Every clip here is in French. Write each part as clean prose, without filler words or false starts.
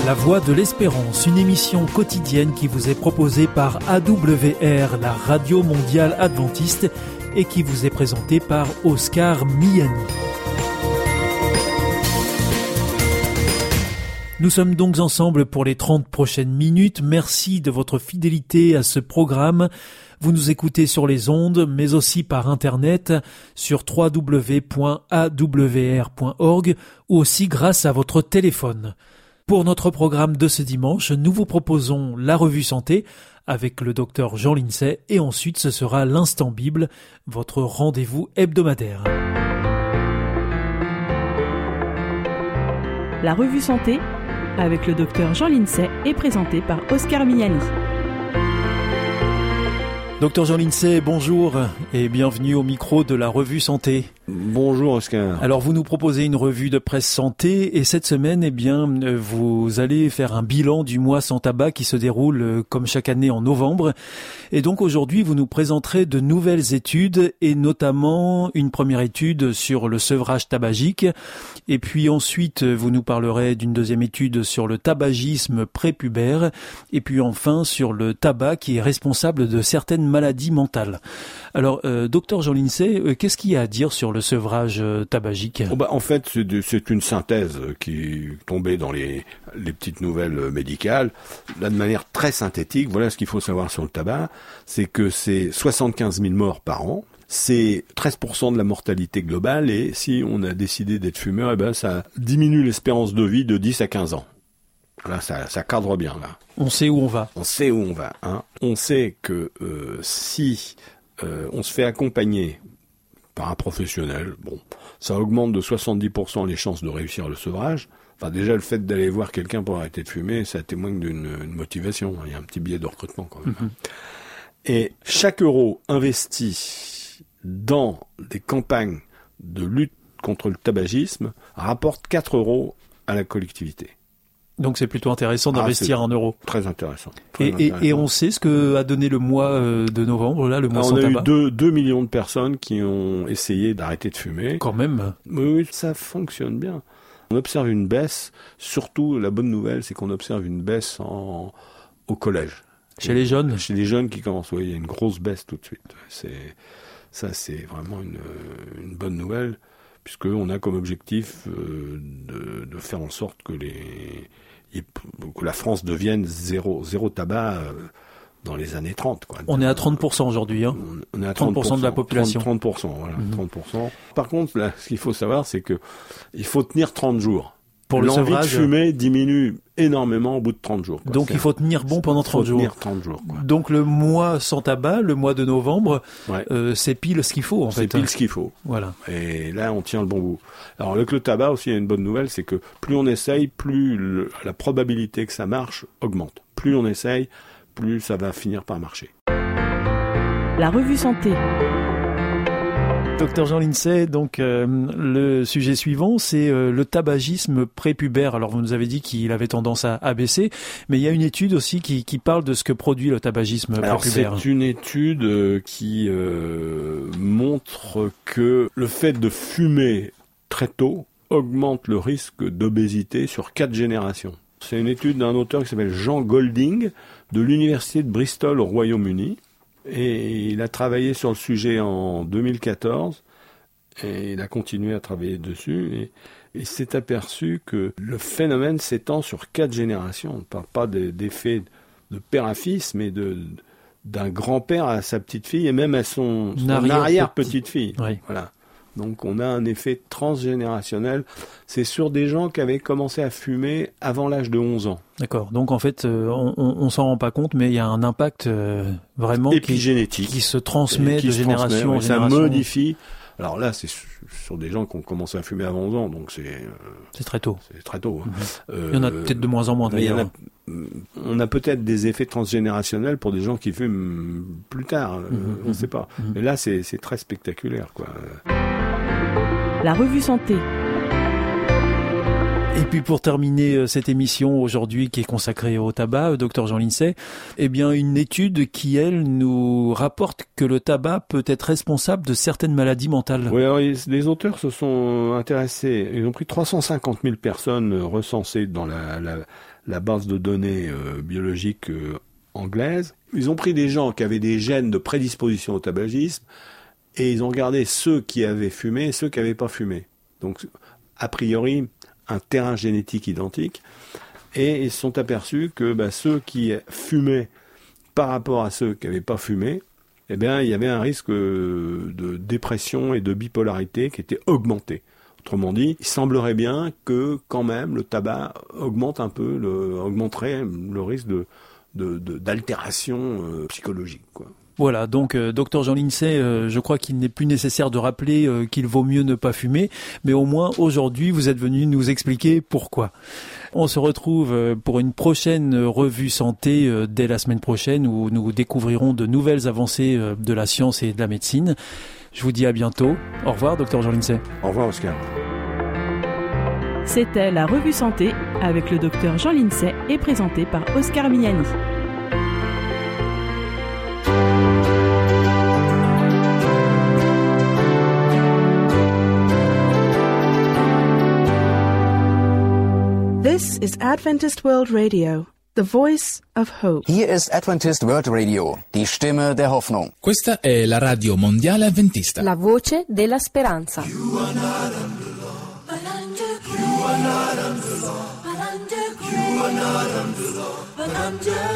La Voix de l'Espérance, une émission quotidienne qui vous est proposée par AWR, la Radio Mondiale Adventiste, et qui vous est présentée par Oscar Miani. Nous sommes donc ensemble pour les 30 prochaines minutes. Merci de votre fidélité à ce programme. Vous nous écoutez sur les ondes, mais aussi par Internet, sur www.awr.org ou aussi grâce à votre téléphone. Pour notre programme de ce dimanche, nous vous proposons la revue santé avec le docteur Jean Lindsay et ensuite ce sera l'Instant Bible, votre rendez-vous hebdomadaire. La revue santé avec le docteur Jean Lindsay est présentée par Oscar Miani. Docteur Jean Lindsay, bonjour et bienvenue au micro de la revue santé. Bonjour Oscar. Alors vous nous proposez une revue de presse santé et cette semaine, vous allez faire un bilan du mois sans tabac qui se déroule comme chaque année en novembre. Et donc aujourd'hui, vous nous présenterez de nouvelles études et notamment une première étude sur le sevrage tabagique. Et puis ensuite, vous nous parlerez d'une deuxième étude sur le tabagisme prépubère. Et puis enfin sur le tabac qui est responsable de certaines maladies mentales. Alors, docteur Jean Lindsay, qu'est-ce qu'il y a à dire sur le sevrage tabagique ? En fait, c'est une synthèse qui est tombée dans les petites nouvelles médicales. Là, de manière très synthétique, voilà ce qu'il faut savoir sur le tabac, c'est que c'est 75 000 morts par an. C'est 13% de la mortalité globale et si on a décidé d'être fumeur, ça diminue l'espérance de vie de 10 à 15 ans. Là, ça cadre bien, là. On sait où on va. On sait où on va, hein. On sait que si on se fait accompagner par un professionnel, ça augmente de 70% les chances de réussir le sevrage. Enfin, déjà, le fait d'aller voir quelqu'un pour arrêter de fumer, ça témoigne d'une motivation. Il y a un petit biais de recrutement, quand même. Mm-hmm. Et chaque euro investi dans des campagnes de lutte contre le tabagisme rapporte 4 euros à la collectivité. Donc c'est plutôt intéressant d'investir en euros. Très intéressant. Et on sait ce que a donné le mois de novembre, là, le mois sans tabac. On a eu 2 millions de personnes qui ont essayé d'arrêter de fumer. Quand même. Oui, ça fonctionne bien. On observe une baisse, surtout la bonne nouvelle, c'est qu'on observe une baisse au collège. Chez les jeunes ? Chez les jeunes qui commencent, il y a une grosse baisse tout de suite. C'est vraiment une bonne nouvelle, puisqu'on a comme objectif de faire en sorte que la France devienne zéro tabac dans les années 30. Quoi. On est à 30% aujourd'hui. Hein. On est à 30% de la population. 30%, voilà, 30%. Par contre, là, ce qu'il faut savoir, c'est que il faut tenir 30 jours. Pour le L'envie sevrage, de fumer diminue énormément au bout de 30 jours. Quoi. Donc il faut tenir bon pendant 30 jours. Tenir 30 jours. Quoi. Donc le mois sans tabac, le mois de novembre, c'est pile ce qu'il faut en fait. C'est pile ce qu'il faut. Voilà. Et là on tient le bon bout. Alors avec le tabac aussi, il y a une bonne nouvelle, c'est que plus on essaye, plus la probabilité que ça marche augmente. Plus on essaye, plus ça va finir par marcher. La revue santé. Docteur Jean Lindsay, donc le sujet suivant, c'est le tabagisme prépubère. Alors vous nous avez dit qu'il avait tendance à baisser, mais il y a une étude aussi qui parle de ce que produit le tabagisme prépubère. C'est une étude qui montre que le fait de fumer très tôt augmente le risque d'obésité sur 4 générations. C'est une étude d'un auteur qui s'appelle Jean Golding de l'université de Bristol au Royaume-Uni. Et il a travaillé sur le sujet en 2014 et il a continué à travailler dessus et il s'est aperçu que le phénomène s'étend sur 4 générations. On ne parle pas d'effet de père à fils, mais d'un grand-père à sa petite-fille et même à son arrière-petite-fille. Oui. Voilà. Donc on a un effet transgénérationnel. C'est sur des gens qui avaient commencé à fumer avant l'âge de 11 ans. D'accord. Donc en fait, on s'en rend pas compte, mais il y a un impact vraiment épigénétique qui se transmet de génération en génération. Ça modifie. Alors là, c'est sur des gens qui ont commencé à fumer avant 11 ans, donc c'est très tôt. C'est très tôt. Hein. Il y en a peut-être de moins en moins d'ailleurs. On a peut-être des effets transgénérationnels pour des gens qui fument plus tard. On ne sait pas. Mais là, c'est très spectaculaire, quoi. La revue santé. Et puis pour terminer cette émission aujourd'hui qui est consacrée au tabac, Dr Jean Lincey, eh bien une étude qui, elle, nous rapporte que le tabac peut être responsable de certaines maladies mentales. Oui, alors les auteurs se sont intéressés, ils ont pris 350 000 personnes recensées dans la base de données biologiques anglaise. Ils ont pris des gens qui avaient des gènes de prédisposition au tabagisme et ils ont regardé ceux qui avaient fumé et ceux qui n'avaient pas fumé. Donc, a priori, un terrain génétique identique, et ils se sont aperçus que ceux qui fumaient par rapport à ceux qui n'avaient pas fumé, eh bien, il y avait un risque de dépression et de bipolarité qui était augmenté. Autrement dit, il semblerait bien que quand même le tabac augmenterait le risque d'altération psychologique, quoi. Voilà, donc Dr Jean Lincey, je crois qu'il n'est plus nécessaire de rappeler qu'il vaut mieux ne pas fumer, mais au moins aujourd'hui vous êtes venu nous expliquer pourquoi. On se retrouve pour une prochaine revue santé dès la semaine prochaine où nous découvrirons de nouvelles avancées de la science et de la médecine. Je vous dis à bientôt. Au revoir Dr Jean Lincey. Au revoir Oscar. C'était la revue santé avec le Dr Jean Lincey et présenté par Oscar Miani. This is Adventist World Radio, the voice of hope. Hier ist Adventist World Radio, die Stimme der Hoffnung. Questa è la radio mondiale avventista. La voce della speranza. You are not under law, but under grace. You are not under law, but under grace. You are not under law, but under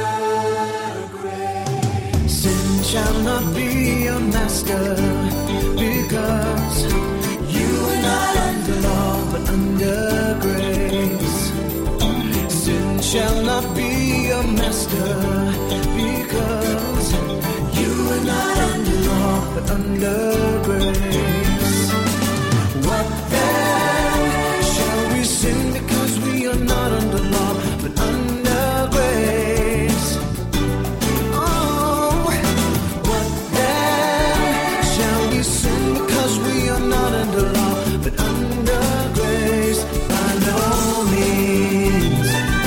grace. Sin shall not be your master, because you are not under law, but under grace. Sin shall not be your master, because you are not under law, but under grace. What then? Shall we sin because we are not under law, but under grace? Oh, what then? Shall we sin because we are not under law, but under grace? By no means.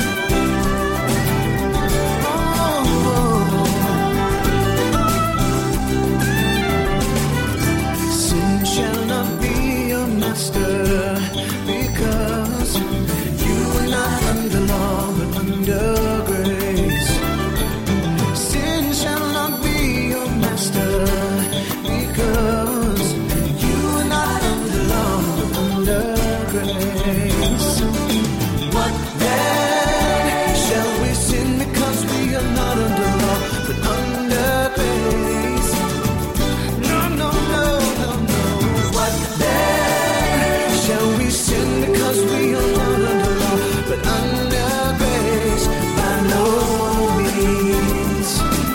Because you are not under law, but under grace. Sin shall not be your master, because you are not under law, but under grace. What then? Shall we sin because we are not under law, but under grace? No, no, no, no, no. What then? Shall we sin because we are not under law, but under grace? By no means.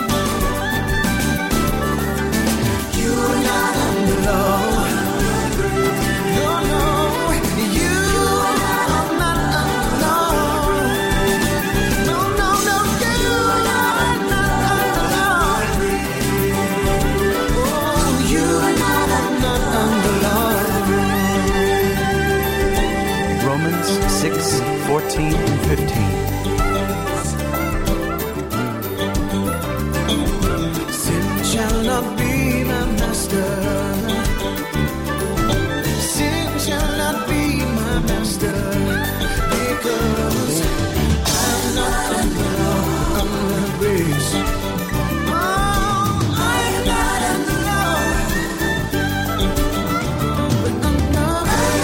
You are not under law. No, no. You are not under law. No, no, no. You are not under law. Oh, you are not under law. Romans 6:14 and 15. Sin shall not be my master. Sin shall not be my master, because I'm not under law, I'm under grace. Oh, I'm not under law, but under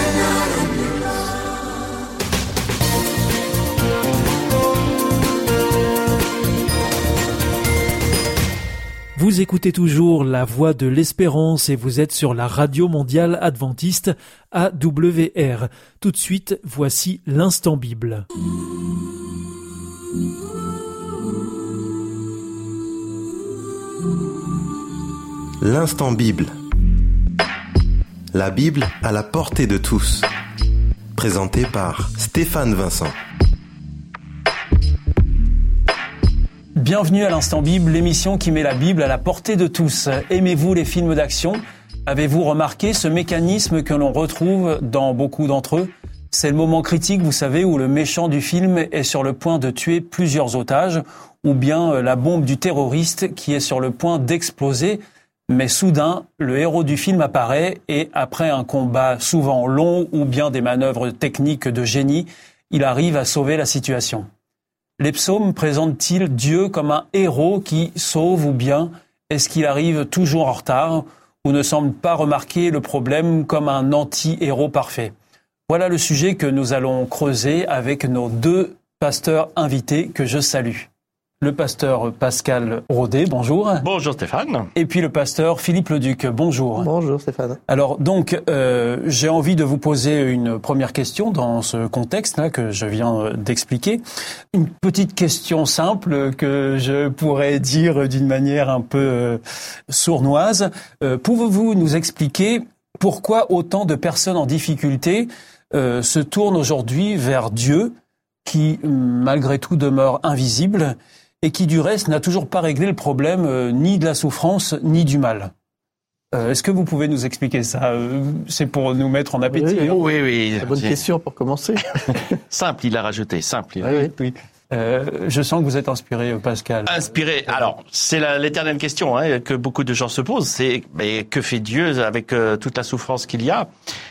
Vous écoutez toujours La Voix de l'Espérance et vous êtes sur la Radio Mondiale Adventiste AWR. Tout de suite, voici l'Instant Bible. L'Instant Bible. La Bible à la portée de tous. Présenté par Stéphane Vincent. Bienvenue à l'Instant Bible, l'émission qui met la Bible à la portée de tous. Aimez-vous les films d'action ? Avez-vous remarqué ce mécanisme que l'on retrouve dans beaucoup d'entre eux ? C'est le moment critique, vous savez, où le méchant du film est sur le point de tuer plusieurs otages, ou bien la bombe du terroriste qui est sur le point d'exploser. Mais soudain, le héros du film apparaît et après un combat souvent long ou bien des manœuvres techniques de génie, il arrive à sauver la situation. Les psaumes présentent-ils Dieu comme un héros qui sauve ou bien est-ce qu'il arrive toujours en retard ou ne semble pas remarquer le problème comme un anti-héros parfait? Voilà le sujet que nous allons creuser avec nos deux pasteurs invités que je salue. Le pasteur Pascal Rodet, bonjour. Bonjour Stéphane. Et puis le pasteur Philippe Leduc, bonjour. Bonjour Stéphane. Alors donc, j'ai envie de vous poser une première question dans ce contexte-là que je viens d'expliquer. Une petite question simple que je pourrais dire d'une manière un peu sournoise. Pouvez-vous nous expliquer pourquoi autant de personnes en difficulté se tournent aujourd'hui vers Dieu qui, malgré tout, demeure invisible et qui, du reste, n'a toujours pas réglé le problème ni de la souffrance, ni du mal. Est-ce que vous pouvez nous expliquer ça? C'est pour nous mettre en appétit. Oui. C'est une bonne question pour commencer. Simple, il a rajouté, simple. Oui. Je sens que vous êtes inspiré, Pascal. Inspiré. Alors, c'est l'éternelle question que beaucoup de gens se posent. C'est que fait Dieu avec toute la souffrance qu'il y a?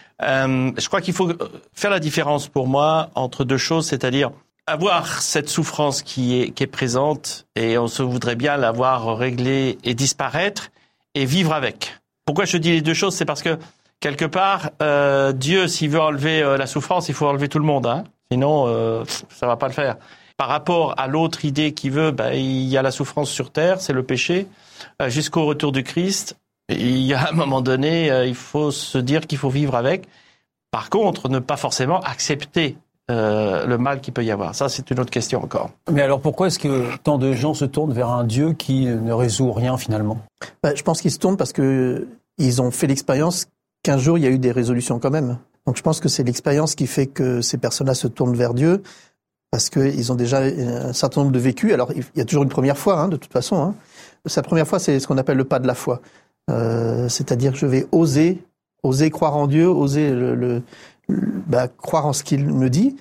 Je crois qu'il faut faire la différence pour moi entre deux choses, c'est-à-dire avoir cette souffrance qui est présente et on se voudrait bien l'avoir réglée et disparaître et vivre avec. Pourquoi je dis les deux choses? C'est parce que quelque part, Dieu, s'il veut enlever la souffrance, il faut enlever tout le monde, hein. Sinon, ça va pas le faire. Par rapport à l'autre idée qui veut, il y a la souffrance sur terre, c'est le péché, jusqu'au retour du Christ. Il y a un moment donné, il faut se dire qu'il faut vivre avec. Par contre, ne pas forcément accepter le mal qu'il peut y avoir. Ça, c'est une autre question encore. Mais alors, pourquoi est-ce que tant de gens se tournent vers un Dieu qui ne résout rien finalement? Je pense qu'ils se tournent parce que ils ont fait l'expérience qu'un jour, il y a eu des résolutions quand même. Donc, je pense que c'est l'expérience qui fait que ces personnes-là se tournent vers Dieu parce qu'ils ont déjà un certain nombre de vécus. Alors, il y a toujours une première fois, de toute façon. Sa première fois, c'est ce qu'on appelle le pas de la foi. C'est-à-dire que je vais oser croire en Dieu, oser croire en ce qu'il me dit,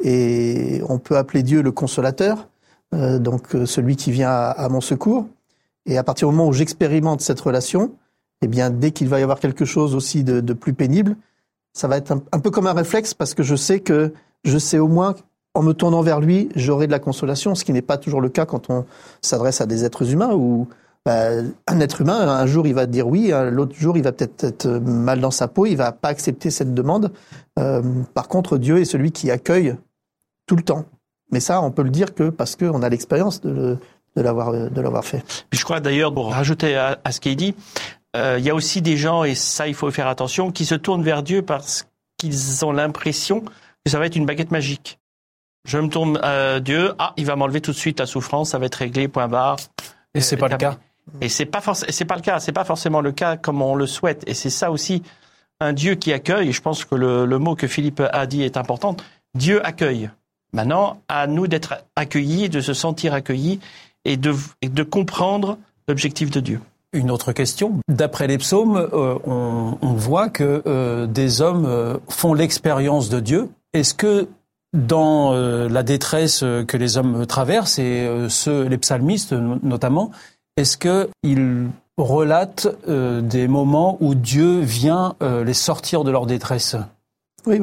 et on peut appeler Dieu le consolateur, donc celui qui vient à mon secours. Et à partir du moment où j'expérimente cette relation, eh bien dès qu'il va y avoir quelque chose aussi de plus pénible, ça va être un peu comme un réflexe parce que je sais au moins en me tournant vers lui, j'aurai de la consolation, ce qui n'est pas toujours le cas quand on s'adresse à des êtres humains où un être humain, un jour, il va dire oui, l'autre jour, il va peut-être être mal dans sa peau, il va pas accepter cette demande. Par contre, Dieu est celui qui accueille tout le temps. Mais ça, on peut le dire que parce qu'on a l'expérience de l'avoir fait. Puis je crois d'ailleurs, pour rajouter à ce qu'il dit, il y a aussi des gens, et ça, il faut faire attention, qui se tournent vers Dieu parce qu'ils ont l'impression que ça va être une baguette magique. Je me tourne à Dieu, il va m'enlever tout de suite la souffrance, ça va être réglé, point barre. Et c'est pas le cas. Et c'est pas le cas, c'est pas forcément le cas comme on le souhaite. Et c'est ça aussi, un Dieu qui accueille, et je pense que le mot que Philippe a dit est important, Dieu accueille. Maintenant, à nous d'être accueillis, de se sentir accueillis et de comprendre l'objectif de Dieu. Une autre question. D'après les psaumes, on voit que des hommes font l'expérience de Dieu. Est-ce que dans la détresse que les hommes traversent, et les psalmistes notamment, est-ce qu'ils relatent des moments où Dieu vient les sortir de leur détresse? Oui.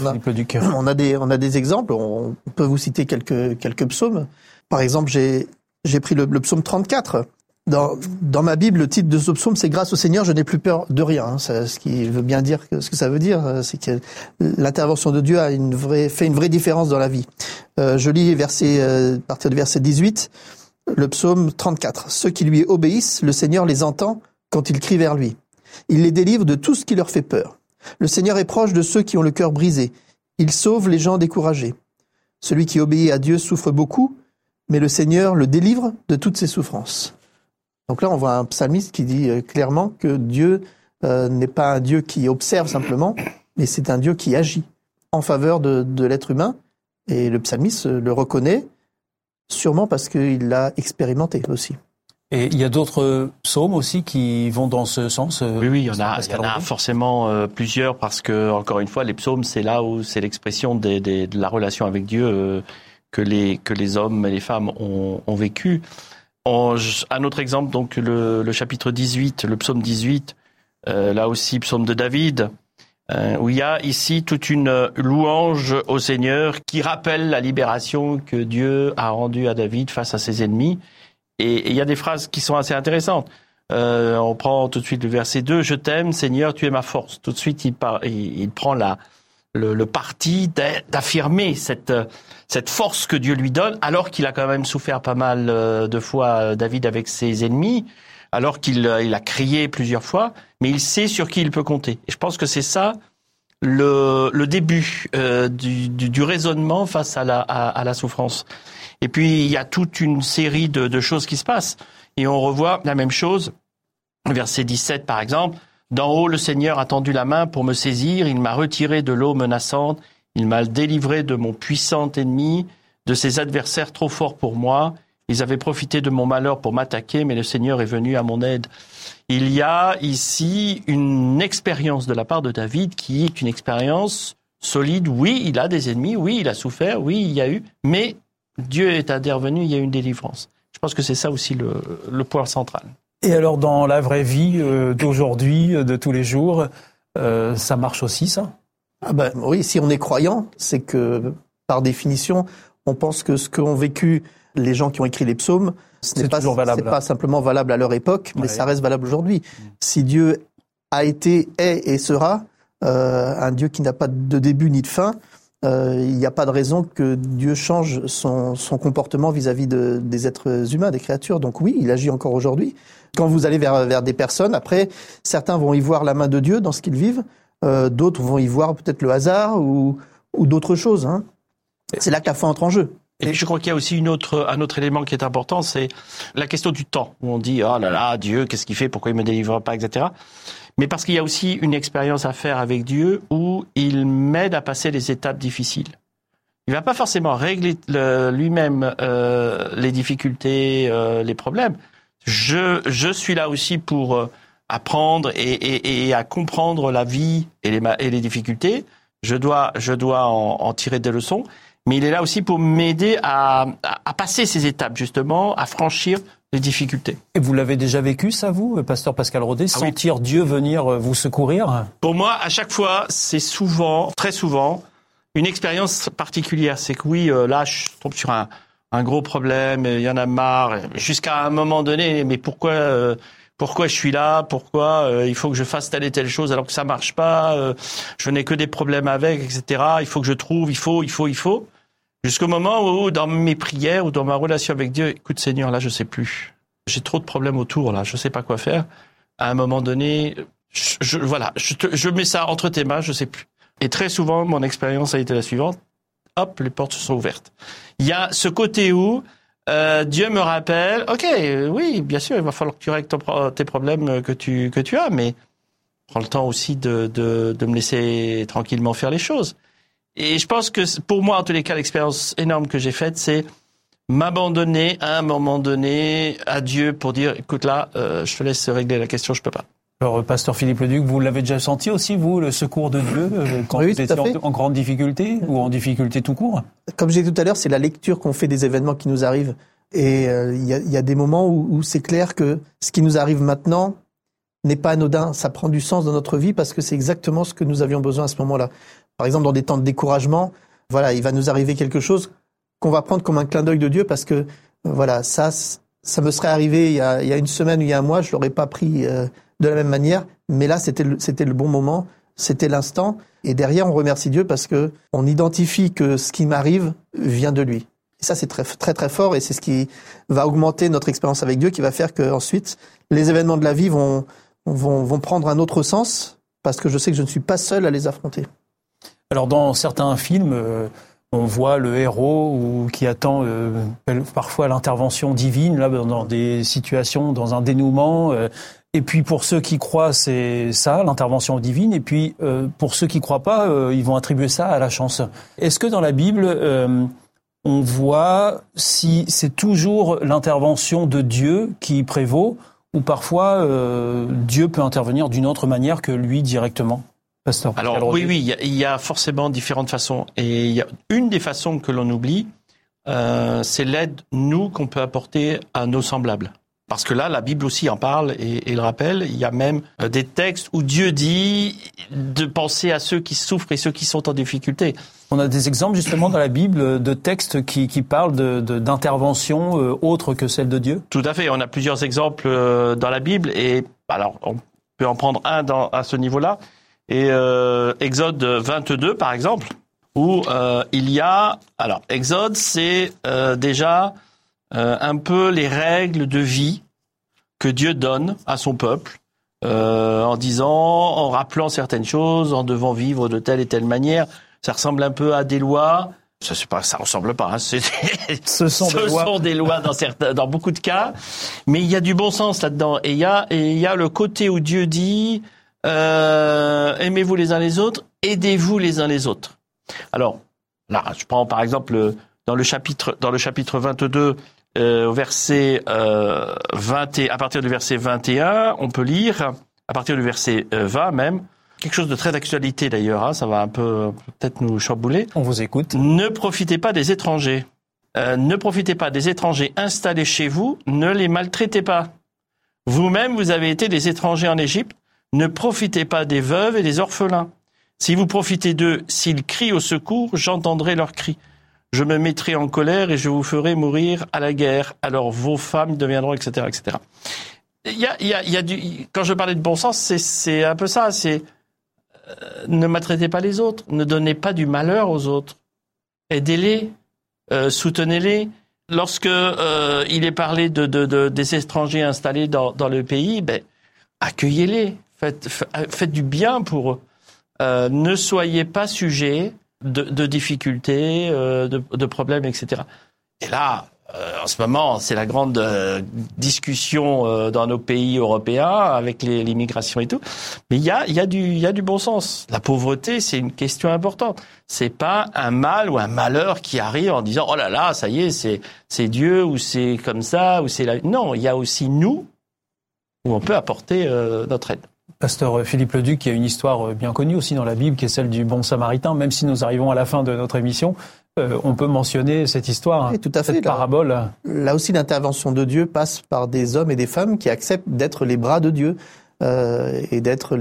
On a des exemples. On peut vous citer quelques psaumes. Par exemple, j'ai pris le psaume 34. Dans ma Bible, le titre de ce psaume, c'est « Grâce au Seigneur, je n'ai plus peur de rien ». Ce qui veut bien dire ce que ça veut dire, c'est que l'intervention de Dieu a fait une vraie différence dans la vie. Je lis à partir du verset 18, le psaume 34. « Ceux qui lui obéissent, le Seigneur les entend quand ils crient vers lui. Il les délivre de tout ce qui leur fait peur. Le Seigneur est proche de ceux qui ont le cœur brisé. Il sauve les gens découragés. Celui qui obéit à Dieu souffre beaucoup, mais le Seigneur le délivre de toutes ses souffrances. » Donc là, on voit un psalmiste qui dit clairement que Dieu n'est pas un Dieu qui observe simplement, mais c'est un Dieu qui agit en faveur de l'être humain. Et le psalmiste le reconnaît, sûrement parce qu'il l'a expérimenté aussi. Et il y a d'autres psaumes aussi qui vont dans ce sens. Oui, il y en a forcément plusieurs parce que, encore une fois, les psaumes, c'est là où c'est l'expression de la relation avec Dieu que les hommes et les femmes ont vécu. Un autre exemple, donc le chapitre 18, le psaume 18, là aussi psaume de David, où il y a ici toute une louange au Seigneur qui rappelle la libération que Dieu a rendue à David face à ses ennemis. Et il y a des phrases qui sont assez intéressantes. On prend tout de suite le verset 2, « Je t'aime, Seigneur, tu es ma force ». Tout de suite, il prend le parti d'affirmer cette force que Dieu lui donne, alors qu'il a quand même souffert pas mal de fois, David, avec ses ennemis, alors qu'il a crié plusieurs fois, mais il sait sur qui il peut compter. Et je pense que c'est ça le début du raisonnement face à la souffrance. Et puis, il y a toute une série de choses qui se passent. Et on revoit la même chose, verset 17 par exemple. « D'en haut, le Seigneur a tendu la main pour me saisir. Il m'a retiré de l'eau menaçante. Il m'a délivré de mon puissant ennemi, de ses adversaires trop forts pour moi. Ils avaient profité de mon malheur pour m'attaquer, mais le Seigneur est venu à mon aide. » Il y a ici une expérience de la part de David qui est une expérience solide. Oui, il a des ennemis. Oui, il a souffert. Oui, il y a eu. Mais Dieu est intervenu, il y a eu une délivrance. Je pense que c'est ça aussi le point central. Et alors dans la vraie vie d'aujourd'hui, de tous les jours, ça marche aussi ça ? Oui, si on est croyant, c'est que par définition, on pense que ce qu'ont vécu les gens qui ont écrit les psaumes, c'est pas simplement valable à leur époque, mais ça reste valable aujourd'hui. Si Dieu a été, est et sera un Dieu qui n'a pas de début ni de fin, il n'y a pas de raison que Dieu change son comportement vis-à-vis des êtres humains, des créatures. Donc oui, il agit encore aujourd'hui. Quand vous allez vers des personnes, après, certains vont y voir la main de Dieu dans ce qu'ils vivent, d'autres vont y voir peut-être le hasard ou d'autres choses. Hein. C'est là que la foi entre en jeu. Et puis je crois qu'il y a aussi un autre élément qui est important, c'est la question du temps, où on dit « Oh là là, Dieu, qu'est-ce qu'il fait? Pourquoi il me délivre pas ?» etc. Mais parce qu'il y a aussi une expérience à faire avec Dieu où il m'aide à passer les étapes difficiles. Il va pas forcément régler lui-même les difficultés, les problèmes. Je suis là aussi pour apprendre et à comprendre la vie et les difficultés. Je dois en tirer des leçons. Mais il est là aussi pour m'aider à passer ces étapes, justement, à franchir les difficultés. Et vous l'avez déjà vécu, ça, vous, pasteur Pascal Rodet, sentir Dieu venir vous secourir? Pour moi, à chaque fois, c'est très souvent, une expérience particulière. C'est que oui, là, je tombe sur un gros problème, il y en a marre, jusqu'à un moment donné, mais pourquoi je suis là, pourquoi il faut que je fasse telle et telle chose alors que ça marche pas, je n'ai que des problèmes avec, etc. Il faut que je trouve, il faut. Jusqu'au moment où, dans mes prières ou dans ma relation avec Dieu, écoute Seigneur, là je sais plus. J'ai trop de problèmes autour, là, je sais pas quoi faire. À un moment donné, je mets ça entre tes mains, je sais plus. Et très souvent, mon expérience a été la suivante. Hop, les portes se sont ouvertes. Il y a ce côté où Dieu me rappelle, ok, oui, bien sûr, il va falloir que tu règles tes problèmes que tu as, mais prends le temps aussi de me laisser tranquillement faire les choses. Et je pense que pour moi, en tous les cas, l'expérience énorme que j'ai faite, c'est m'abandonner à un moment donné à Dieu pour dire, écoute là, je te laisse régler la question, je peux pas. Alors, pasteur Philippe Leduc, vous l'avez déjà senti aussi, vous, le secours de Dieu, quand vous étiez en grande difficulté ou en difficulté tout court? Comme je disais tout à l'heure, c'est la lecture qu'on fait des événements qui nous arrivent. Et il y a des moments où c'est clair que ce qui nous arrive maintenant n'est pas anodin. Ça prend du sens dans notre vie parce que c'est exactement ce que nous avions besoin à ce moment-là. Par exemple, dans des temps de découragement, voilà, il va nous arriver quelque chose qu'on va prendre comme un clin d'œil de Dieu parce que, voilà, ça me serait arrivé il y a une semaine ou il y a un mois, je l'aurais pas pris de la même manière, mais là, c'était le bon moment, c'était l'instant. Et derrière, on remercie Dieu parce que on identifie que ce qui m'arrive vient de lui. Et ça, c'est très, très, très fort et c'est ce qui va augmenter notre expérience avec Dieu, qui va faire que ensuite, les événements de la vie vont prendre un autre sens parce que je sais que je ne suis pas seul à les affronter. Alors, dans certains films, on voit le héros qui attend parfois l'intervention divine, là, dans des situations, dans un dénouement. Et puis, pour ceux qui croient, c'est ça, l'intervention divine. Et puis, pour ceux qui croient pas, ils vont attribuer ça à la chance. Est-ce que dans la Bible, on voit si c'est toujours l'intervention de Dieu qui prévaut ou parfois Dieu peut intervenir d'une autre manière que lui directement. Pasteur. Alors oui, il y a forcément différentes façons. Et il y a une des façons que l'on oublie, c'est l'aide, nous, qu'on peut apporter à nos semblables. Parce que là, la Bible aussi en parle et le rappelle. Il y a même des textes où Dieu dit de penser à ceux qui souffrent et ceux qui sont en difficulté. On a des exemples justement dans la Bible de textes qui parlent d'interventions autres que celles de Dieu. Tout à fait. On a plusieurs exemples dans la Bible. Et alors, on peut en prendre un à ce niveau-là. Et Exode 22, par exemple, où il y a... Alors, Exode, c'est déjà un peu les règles de vie que Dieu donne à son peuple, en rappelant certaines choses, en devant vivre de telle et telle manière. Ça ressemble un peu à des lois. Ça ressemble pas. Hein. Ce sont des lois dans beaucoup de cas. Mais il y a du bon sens là-dedans. Et il y a le côté où Dieu dit... aimez-vous les uns les autres, aidez-vous les uns les autres. Alors, là, je prends par exemple dans le chapitre 22, au verset 20, à partir du verset 21, on peut lire, à partir du verset 20 même, quelque chose de très d'actualité d'ailleurs, hein, ça va un peu peut-être nous chambouler. On vous écoute. Ne profitez pas des étrangers. Ne profitez pas des étrangers installés chez vous, ne les maltraitez pas. Vous-même, vous avez été des étrangers en Égypte. Ne profitez pas des veuves et des orphelins. Si vous profitez d'eux, s'ils crient au secours, j'entendrai leurs cris. Je me mettrai en colère et je vous ferai mourir à la guerre. Alors vos femmes deviendront, etc., etc. Il y a quand je parlais de bon sens, c'est un peu ça. C'est ne maltraitez pas les autres, ne donnez pas du malheur aux autres. Aidez-les, soutenez-les. Lorsque il est parlé des étrangers installés dans le pays, accueillez-les. Faites du bien pour eux. Ne soyez pas sujets de difficultés, de problèmes, etc. Et là, en ce moment, c'est la grande discussion dans nos pays européens avec l'immigration et tout. Mais il y a du bon sens. La pauvreté, c'est une question importante. C'est pas un mal ou un malheur qui arrive en disant oh là là, ça y est, c'est Dieu ou c'est comme ça ou c'est la. Non, il y a aussi nous où on peut apporter notre aide. Pasteur Philippe Leduc, il y a une histoire bien connue aussi dans la Bible, qui est celle du bon samaritain. Même si nous arrivons à la fin de notre émission, on peut mentionner cette histoire, tout à fait, cette parabole. Là aussi, l'intervention de Dieu passe par des hommes et des femmes qui acceptent d'être les bras de Dieu et d'être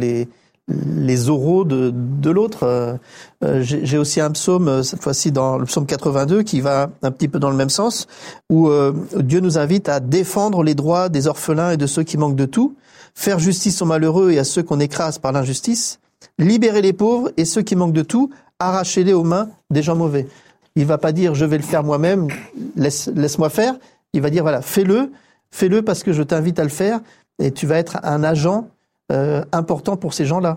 les oraux de l'autre. J'ai aussi un psaume, cette fois-ci dans le psaume 82, qui va un petit peu dans le même sens, où Dieu nous invite à défendre les droits des orphelins et de ceux qui manquent de tout, faire justice aux malheureux et à ceux qu'on écrase par l'injustice, libérer les pauvres et ceux qui manquent de tout, arrachez-les aux mains des gens mauvais. Il va pas dire je vais le faire moi-même, laisse-moi faire. Il va dire voilà, fais-le parce que je t'invite à le faire et tu vas être un agent important pour ces gens-là.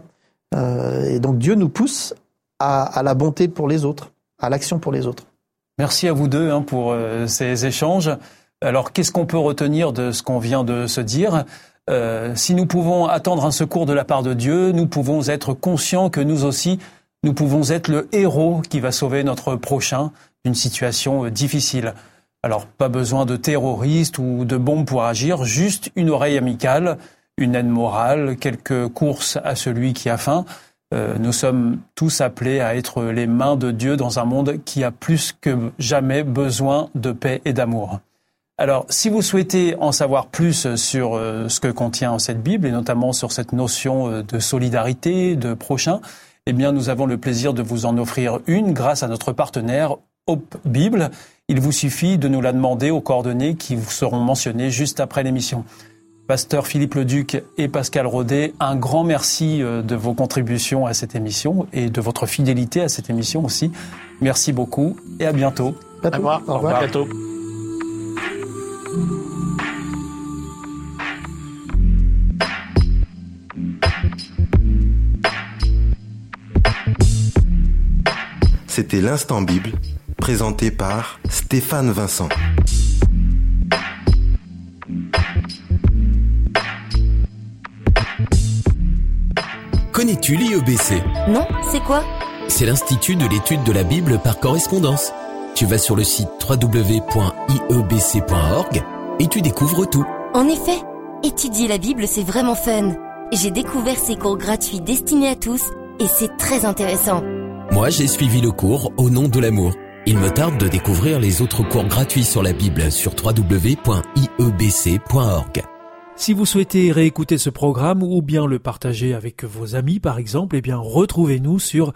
Et donc Dieu nous pousse à la bonté pour les autres, à l'action pour les autres. Merci à vous deux pour ces échanges. Alors qu'est-ce qu'on peut retenir de ce qu'on vient de se dire ? Si nous pouvons attendre un secours de la part de Dieu, nous pouvons être conscients que nous aussi, nous pouvons être le héros qui va sauver notre prochain d'une situation difficile. Alors, pas besoin de terroristes ou de bombes pour agir, juste une oreille amicale, une aide morale, quelques courses à celui qui a faim. Nous sommes tous appelés à être les mains de Dieu dans un monde qui a plus que jamais besoin de paix et d'amour. Alors, si vous souhaitez en savoir plus sur ce que contient cette Bible, et notamment sur cette notion de solidarité, de prochain, eh bien, nous avons le plaisir de vous en offrir une grâce à notre partenaire Hope Bible. Il vous suffit de nous la demander aux coordonnées qui vous seront mentionnées juste après l'émission. Pasteur Philippe Leduc et Pascal Rodet, un grand merci de vos contributions à cette émission et de votre fidélité à cette émission aussi. Merci beaucoup et à bientôt. Au revoir. Au revoir. À bientôt. C'était l'Instant Bible, présenté par Stéphane Vincent. Connais-tu l'IEBC ? Non, c'est quoi ? C'est l'Institut de l'étude de la Bible par correspondance. Tu vas sur le site www.iebc.org et tu découvres tout. En effet, étudier la Bible, c'est vraiment fun. J'ai découvert ces cours gratuits destinés à tous et c'est très intéressant. Moi, j'ai suivi le cours Au nom de l'amour. Il me tarde de découvrir les autres cours gratuits sur la Bible sur www.iebc.org. Si vous souhaitez réécouter ce programme ou bien le partager avec vos amis par exemple, retrouvez-nous sur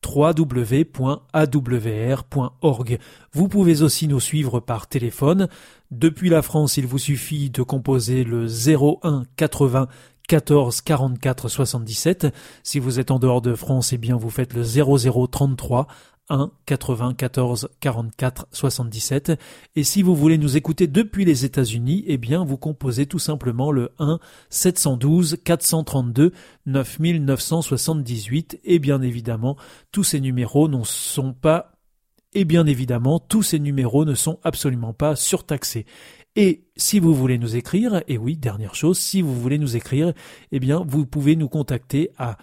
www.awr.org. Vous pouvez aussi nous suivre par téléphone. Depuis la France, il vous suffit de composer le 01 80 14 44 77. Si vous êtes en dehors de France, vous faites le 00 33 1 94 44 77. Et si vous voulez nous écouter depuis les États-Unis, vous composez tout simplement le 1 712 432 9978. Et bien évidemment, tous ces numéros ne sont absolument pas surtaxés. Et si vous voulez nous écrire, dernière chose, si vous voulez nous écrire, vous pouvez nous contacter à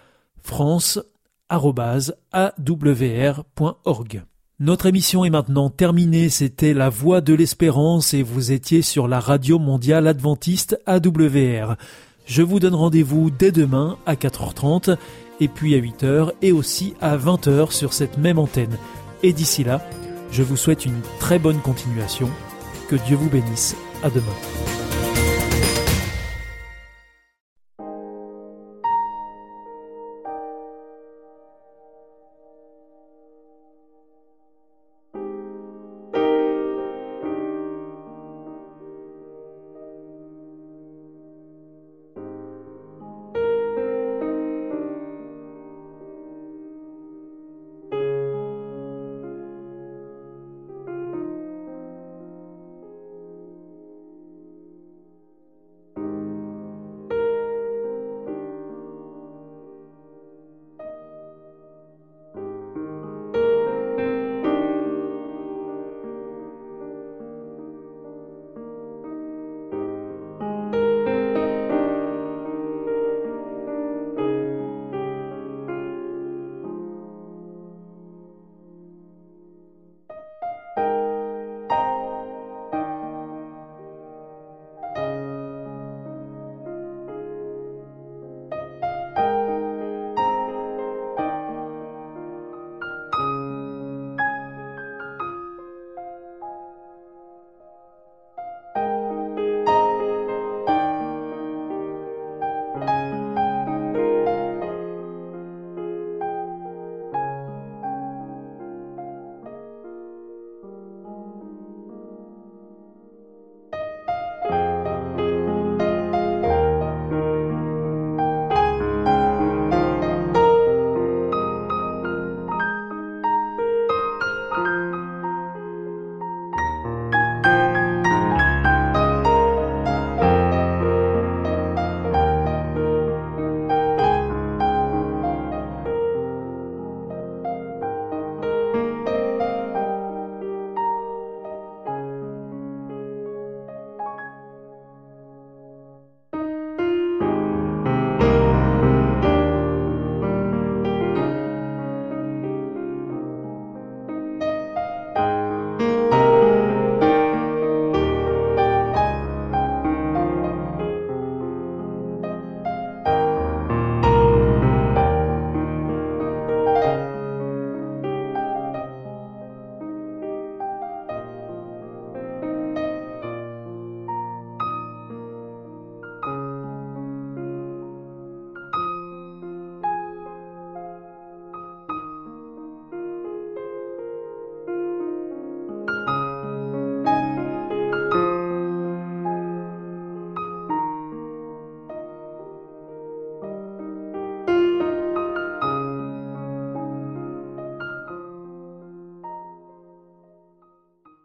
france@awr.org. Notre émission est maintenant terminée, c'était La Voix de l'Espérance et vous étiez sur la Radio Mondiale Adventiste AWR. Je vous donne rendez-vous dès demain à 4h30 et puis à 8h et aussi à 20h sur cette même antenne. Et d'ici là, je vous souhaite une très bonne continuation. Que Dieu vous bénisse. À demain.